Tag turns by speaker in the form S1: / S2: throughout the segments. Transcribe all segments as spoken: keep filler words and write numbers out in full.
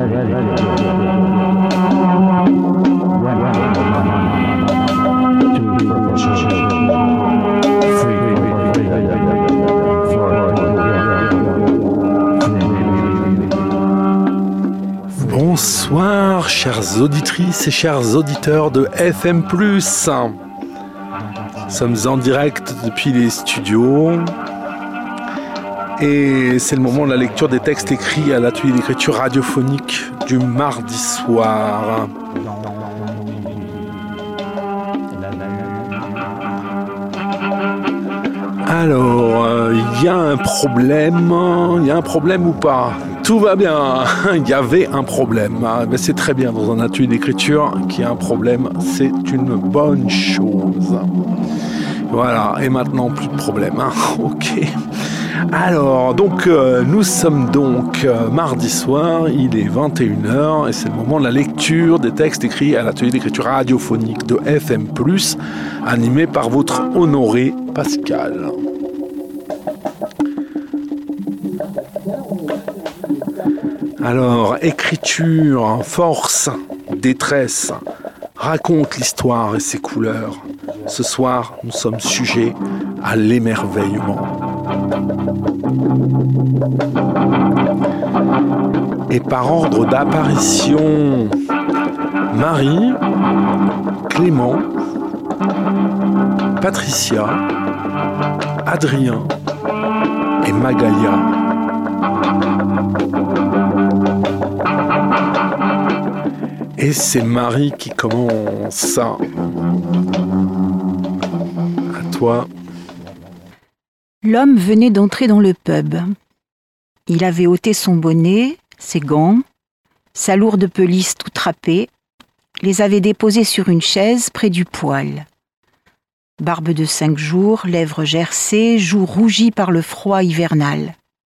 S1: Bonsoir, chères auditrices et chers auditeurs de F M plus. Nous sommes en direct depuis les studios et c'est le moment de la lecture des textes écrits à l'atelier d'écriture radiophonique du mardi soir. Alors, il euh, y a un problème, il y a un problème ou pas ? Tout va bien, il y avait un problème. Mais c'est très bien dans un atelier d'écriture qu'il y a un problème, c'est une bonne chose. Voilà, et maintenant plus de problème, hein. Ok. Alors, donc, euh, nous sommes donc euh, mardi soir, il est vingt et une heures, et c'est le moment de la lecture des textes écrits à l'atelier d'écriture radiophonique de F M plus, animé par votre Honoré Pascal. Alors, écriture, force, détresse, raconte l'histoire et ses couleurs. Ce soir, nous sommes sujets à l'émerveillement. Et par ordre d'apparition, Marie, Clément, Patricia, Adrien et Magalia. Et c'est Marie qui commence. À toi.
S2: L'homme venait d'entrer dans le pub. Il avait ôté son bonnet, ses gants, sa lourde pelisse tout trapée, les avait déposés sur une chaise près du poêle. Barbe de cinq jours, lèvres gercées, joues rougies par le froid hivernal.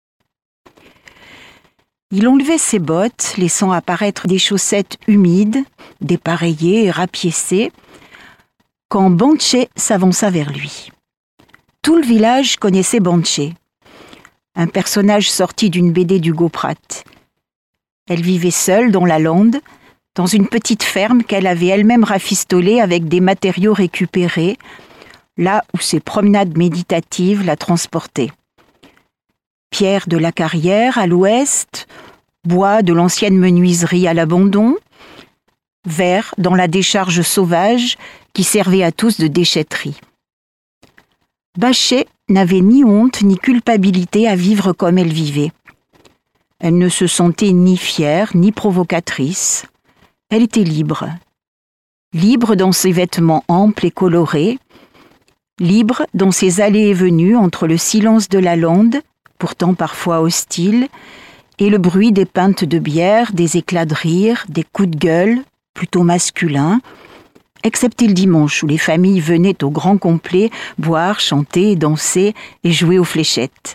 S2: Il enlevait ses bottes, laissant apparaître des chaussettes humides, dépareillées et rapiécées, quand Banché s'avança vers lui. Tout le village connaissait Banché, un personnage sorti d'une B D d'Hugo Pratt. Elle vivait seule dans la lande, dans une petite ferme qu'elle avait elle-même rafistolée avec des matériaux récupérés, là où ses promenades méditatives la transportaient. Pierre de la Carrière à l'ouest, bois de l'ancienne menuiserie à l'abandon, verre dans la décharge sauvage qui servait à tous de déchetterie. Bachet n'avait ni honte ni culpabilité à vivre comme elle vivait. Elle ne se sentait ni fière ni provocatrice. Elle était libre. Libre dans ses vêtements amples et colorés, libre dans ses allées et venues entre le silence de la lande, pourtant parfois hostile, et le bruit des pintes de bière, des éclats de rire, des coups de gueule, plutôt masculins, excepté le dimanche où les familles venaient au grand complet boire, chanter, danser et jouer aux fléchettes.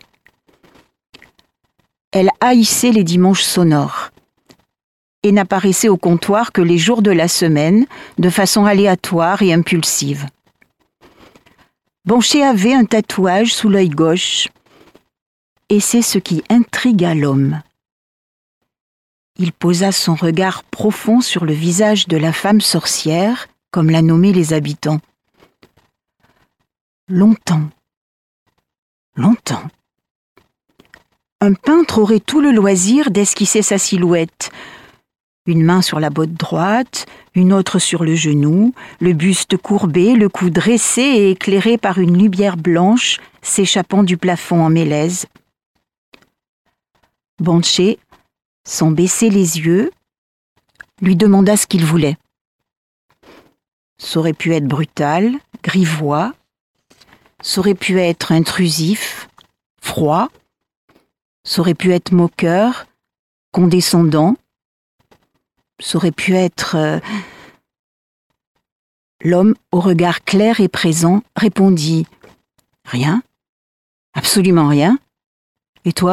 S2: Elle haïssait les dimanches sonores et n'apparaissait au comptoir que les jours de la semaine, de façon aléatoire et impulsive. Banché avait un tatouage sous l'œil gauche, et c'est ce qui intrigua l'homme. Il posa son regard profond sur le visage de la femme sorcière, comme l'a nommé les habitants. Longtemps, longtemps. Un peintre aurait tout le loisir d'esquisser sa silhouette. Une main sur la botte droite, une autre sur le genou, le buste courbé, le cou dressé et éclairé par une lumière blanche s'échappant du plafond en mélèze. Banché, sans baisser les yeux, lui demanda ce qu'il voulait. Ça aurait pu être brutal, grivois, ça aurait pu être intrusif, froid, ça aurait pu être moqueur, condescendant, ça aurait pu être... Euh... L'homme, au regard clair et présent, répondit « Rien, absolument rien. Et toi ?»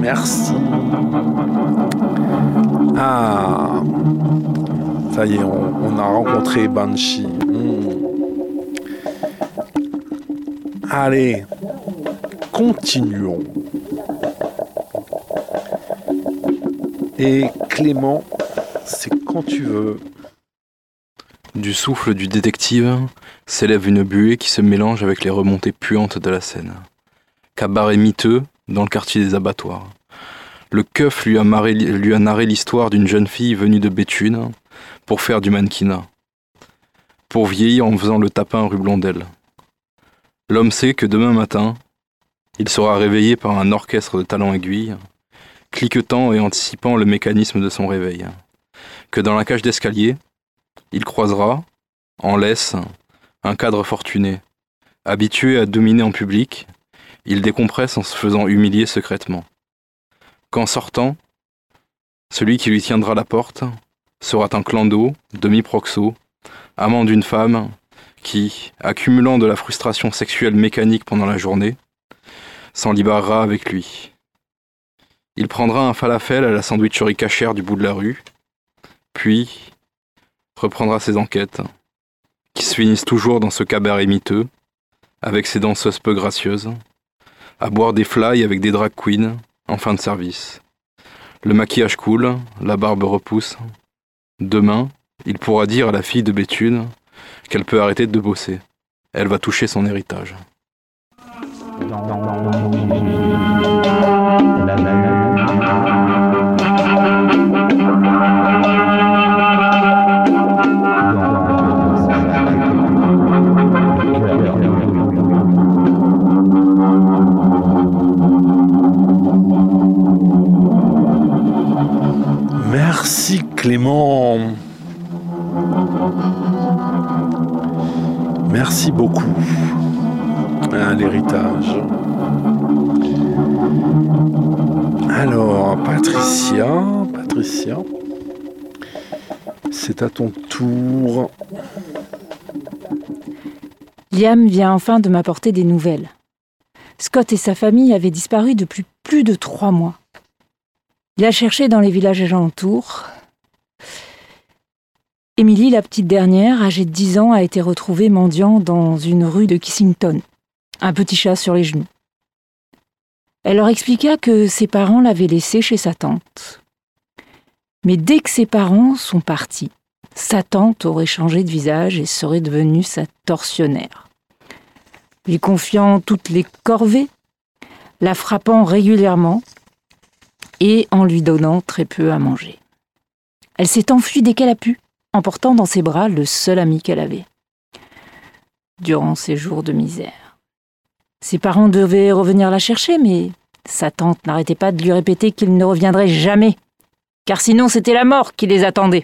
S1: Merci. Ah, ça y est, on, on a rencontré Banshee. Mmh. Allez, continuons. Et Clément, c'est quand tu veux.
S3: Du souffle du détective s'élève une buée qui se mélange avec les remontées puantes de la Seine. Cabaret miteux dans le quartier des abattoirs. Le keuf lui a, marré, lui a narré l'histoire d'une jeune fille venue de Béthune pour faire du mannequinat, pour vieillir en faisant le tapin rue Blondel. L'homme sait que demain matin, il sera réveillé par un orchestre de talons aiguilles, cliquetant et anticipant le mécanisme de son réveil. Que dans la cage d'escalier, il croisera, en laisse, un cadre fortuné. Habitué à dominer en public, il décompresse en se faisant humilier secrètement. Qu'en sortant, celui qui lui tiendra la porte sera un clando, demi-proxo, amant d'une femme qui, accumulant de la frustration sexuelle mécanique pendant la journée, s'en libérera avec lui. Il prendra un falafel à la sandwicherie cachère du bout de la rue, puis reprendra ses enquêtes, qui se finissent toujours dans ce cabaret miteux, avec ses danseuses peu gracieuses, à boire des fly avec des drag queens en fin de service. Le maquillage coule, la barbe repousse. Demain, il pourra dire à la fille de Béthune qu'elle peut arrêter de bosser. Elle va toucher son héritage.
S1: Merci Clément. Merci beaucoup. Hein, l'héritage. Alors, Patricia, Patricia, c'est à ton tour.
S4: Liam vient enfin de m'apporter des nouvelles. Scott et sa famille avaient disparu depuis plus de trois mois. Il a cherché dans les villages alentours. Emily, la petite dernière, âgée de dix ans, a été retrouvée mendiant dans une rue de Kissington, un petit chat sur les genoux. Elle leur expliqua que ses parents l'avaient laissée chez sa tante. Mais dès que ses parents sont partis, sa tante aurait changé de visage et serait devenue sa tortionnaire, lui confiant toutes les corvées, la frappant régulièrement et en lui donnant très peu à manger. Elle s'est enfuie dès qu'elle a pu, emportant dans ses bras le seul ami qu'elle avait. Durant ces jours de misère, ses parents devaient revenir la chercher, mais sa tante n'arrêtait pas de lui répéter qu'ils ne reviendraient jamais, car sinon c'était la mort qui les attendait.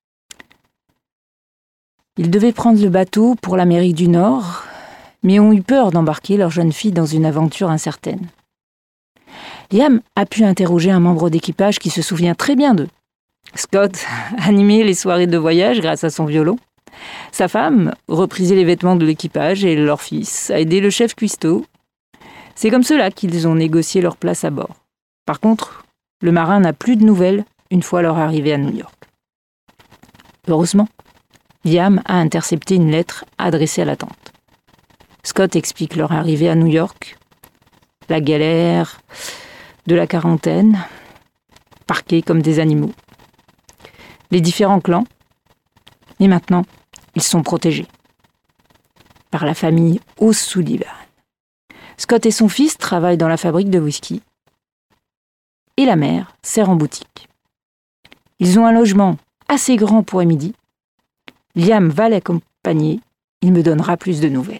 S4: Ils devaient prendre le bateau pour l'Amérique du Nord, mais ont eu peur d'embarquer leur jeune fille dans une aventure incertaine. Liam a pu interroger un membre d'équipage qui se souvient très bien d'eux. Scott animait les soirées de voyage grâce à son violon. Sa femme reprisait les vêtements de l'équipage et leur fils a aidé le chef cuistot. C'est comme cela qu'ils ont négocié leur place à bord. Par contre, le marin n'a plus de nouvelles une fois leur arrivée à New York. Heureusement, Liam a intercepté une lettre adressée à la tante. Scott explique leur arrivée à New York, la galère de la quarantaine, parqués comme des animaux, les différents clans, et maintenant, ils sont protégés par la famille O'Sullivan. Scott et son fils travaillent dans la fabrique de whisky, et la mère sert en boutique. Ils ont un logement assez grand pour Emily. Liam va l'accompagner, il me donnera plus de nouvelles.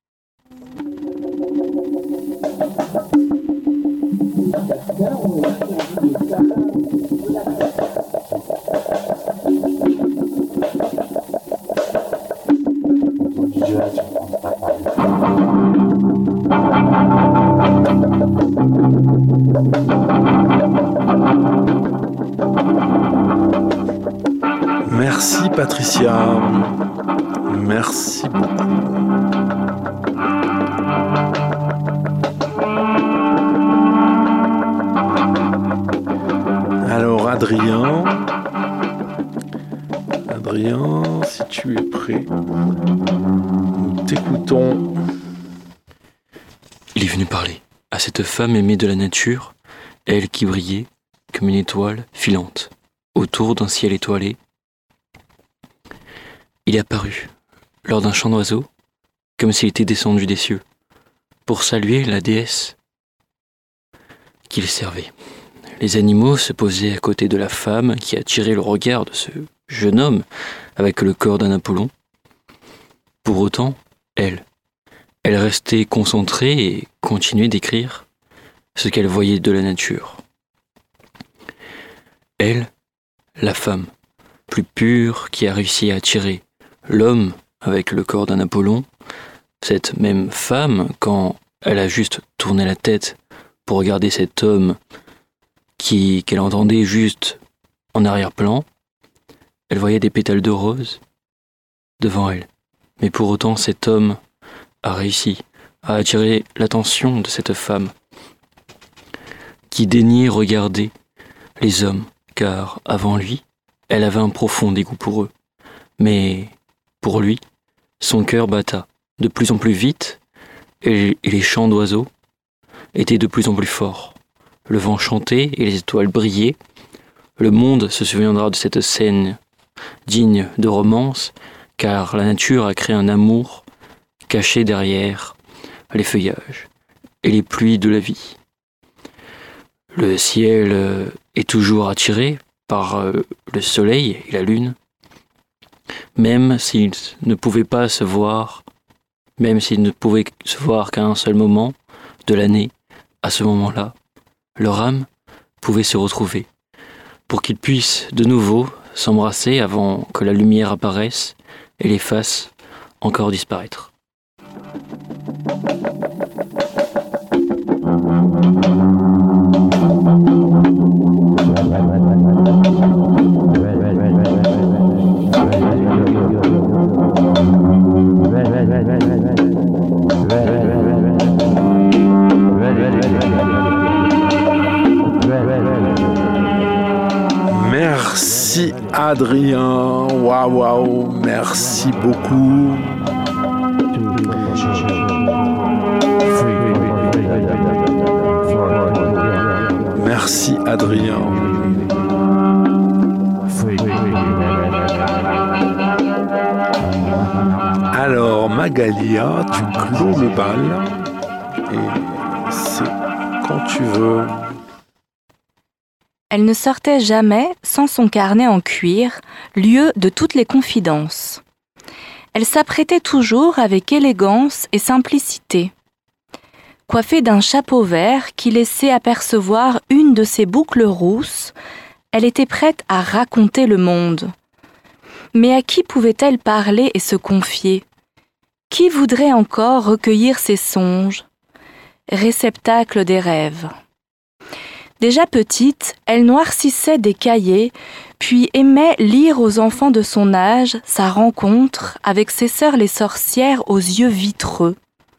S1: Merci Patricia. Merci beaucoup. Adrien. Adrien, si tu es prêt, nous t'écoutons.
S5: Il est venu parler à cette femme aimée de la nature, elle qui brillait comme une étoile filante autour d'un ciel étoilé. Il est apparu lors d'un chant d'oiseaux, comme s'il était descendu des cieux, pour saluer la déesse qu'il servait. Les animaux se posaient à côté de la femme qui attirait le regard de ce jeune homme avec le corps d'un Apollon. Pour autant, elle, elle restait concentrée et continuait d'écrire ce qu'elle voyait de la nature. Elle, la femme, plus pure qui a réussi à attirer l'homme avec le corps d'un Apollon, cette même femme, quand elle a juste tourné la tête pour regarder cet homme qui, qu'elle entendait juste en arrière-plan, elle voyait des pétales de rose devant elle. Mais pour autant, cet homme a réussi à attirer l'attention de cette femme qui daignait regarder les hommes, car avant lui, elle avait un profond dégoût pour eux. Mais pour lui, son cœur batta de plus en plus vite et les chants d'oiseaux étaient de plus en plus forts. Le vent chantait et les étoiles brillaient. Le monde se souviendra de cette scène digne de romance, car la nature a créé un amour caché derrière les feuillages et les pluies de la vie. Le ciel est toujours attiré par le soleil et la lune, même s'ils ne pouvaient pas se voir, même s'ils ne pouvaient se voir qu'à un seul moment de l'année, à ce moment-là, leur âme pouvait se retrouver, pour qu'ils puissent de nouveau s'embrasser avant que la lumière apparaisse et les fasse encore disparaître.
S1: Merci Adrien, waouh waouh, merci beaucoup. Merci Adrien. Alors Magalia, tu clôt le bal et c'est quand tu veux.
S6: Elle ne sortait jamais sans son carnet en cuir, lieu de toutes les confidences. Elle s'apprêtait toujours avec élégance et simplicité. Coiffée d'un chapeau vert qui laissait apercevoir une de ses boucles rousses, elle était prête à raconter le monde. Mais à qui pouvait-elle parler et se confier ? Qui voudrait encore recueillir ses songes ? Réceptacle des rêves. Déjà petite, elle noircissait des cahiers, puis aimait lire aux enfants de son âge sa rencontre avec ses sœurs les sorcières aux yeux vitreux.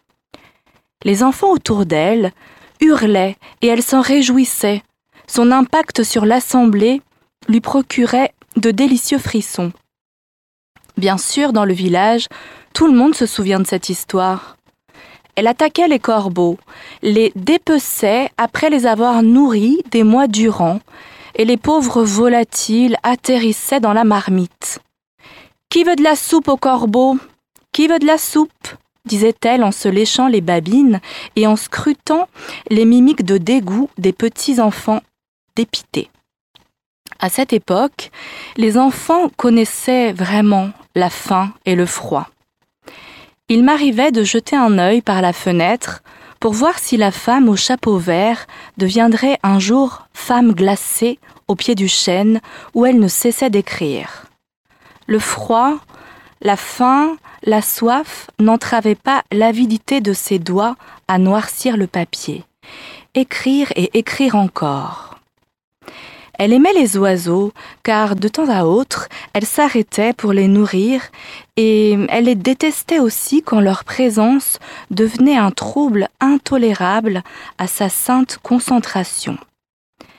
S6: Les enfants autour d'elle hurlaient et elle s'en réjouissait. Son impact sur l'assemblée lui procurait de délicieux frissons. Bien sûr, dans le village, tout le monde se souvient de cette histoire. Elle attaquait les corbeaux, les dépeçait après les avoir nourris des mois durant, et les pauvres volatiles atterrissaient dans la marmite. « Qui veut de la soupe aux corbeaux ? Qui veut de la soupe ?» disait-elle en se léchant les babines et en scrutant les mimiques de dégoût des petits enfants dépités. À cette époque, les enfants connaissaient vraiment la faim et le froid. Il m'arrivait de jeter un œil par la fenêtre pour voir si la femme au chapeau vert deviendrait un jour femme glacée au pied du chêne où elle ne cessait d'écrire. Le froid, la faim, la soif n'entravaient pas l'avidité de ses doigts à noircir le papier. Écrire et écrire encore. Elle aimait les oiseaux, car de temps à autre, elle s'arrêtait pour les nourrir et elle les détestait aussi quand leur présence devenait un trouble intolérable à sa sainte concentration.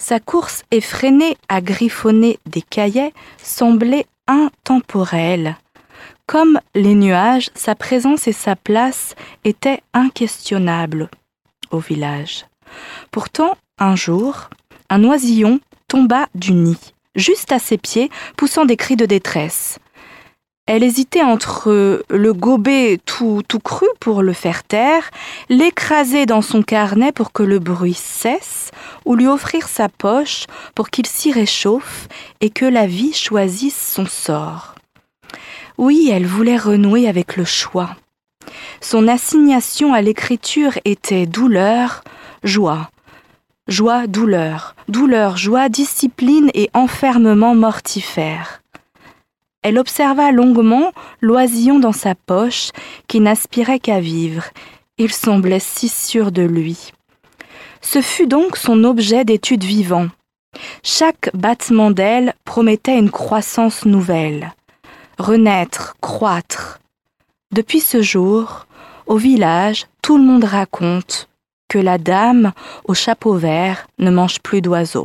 S6: Sa course effrénée à griffonner des cahiers semblait intemporelle. Comme les nuages, sa présence et sa place étaient inquestionnables au village. Pourtant, un jour, un oisillon tomba du nid, juste à ses pieds, poussant des cris de détresse. Elle hésitait entre le gober tout, tout cru pour le faire taire, l'écraser dans son carnet pour que le bruit cesse, ou lui offrir sa poche pour qu'il s'y réchauffe et que la vie choisisse son sort. Oui, elle voulait renouer avec le choix. Son assignation à l'écriture était douleur, joie. Joie, douleur, douleur, joie, discipline et enfermement mortifère. Elle observa longuement l'oisillon dans sa poche, qui n'aspirait qu'à vivre. Il semblait si sûr de lui. Ce fut donc son objet d'étude vivant. Chaque battement d'aile promettait une croissance nouvelle. Renaître, croître. Depuis ce jour, au village, tout le monde raconte que la dame au chapeau vert ne mange plus d'oiseaux.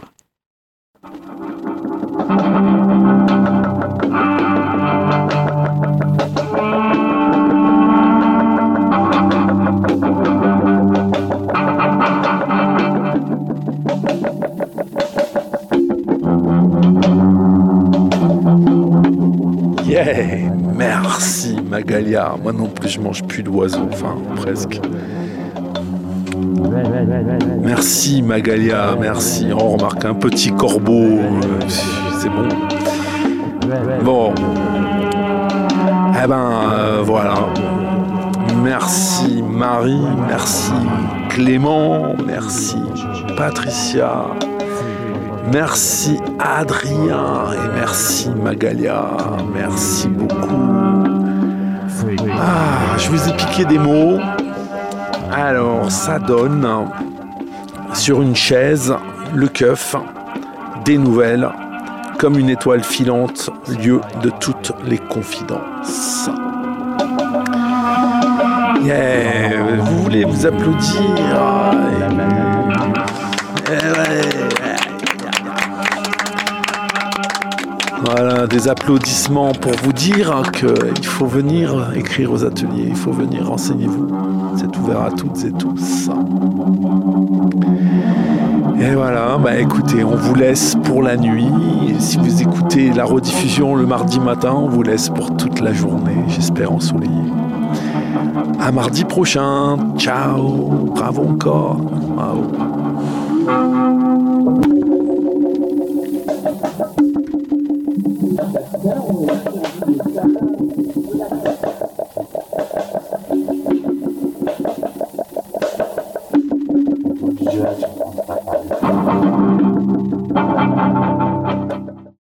S1: Yeah, merci Magalia. Moi non plus, je mange plus d'oiseaux, enfin presque. Merci Magalia, merci. On remarque un petit corbeau, euh, c'est bon. Bon, eh ben euh, voilà. Merci Marie, merci Clément, merci Patricia, merci Adrien et merci Magalia, merci beaucoup. Ah, je vous ai piqué des mots. Alors, ça donne sur une chaise, le keuf, des nouvelles, comme une étoile filante, lieu de toutes les confidences. Yeah, vous voulez vous applaudir? Voilà, des applaudissements pour vous dire qu'il faut venir écrire aux ateliers, il faut venir, renseignez-vous. C'est ouvert à toutes et tous. Et voilà, bah écoutez, on vous laisse pour la nuit. Et si vous écoutez la rediffusion le mardi matin, on vous laisse pour toute la journée, j'espère ensoleillée. À mardi prochain. Ciao. Bravo encore. Bravo.